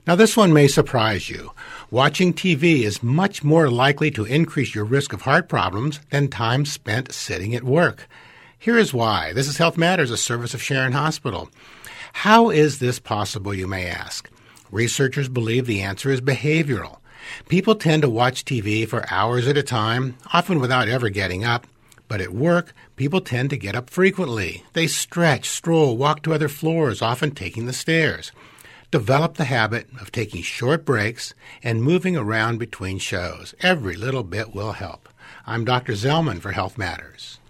Now, this one may surprise you. Watching TV is much more likely to increase your risk of heart problems than time spent sitting at work. Here is why. This is Health Matters, a service of Sharon Hospital. How is this possible, you may ask? Researchers believe the answer is behavioral. People tend to watch TV for hours at a time, often without ever getting up. But at work, people tend to get up frequently. They stretch, stroll, walk to other floors, often taking the stairs. Develop the habit of taking short breaks and moving around between shows. Every little bit will help. I'm Dr. Zellman for Health Matters.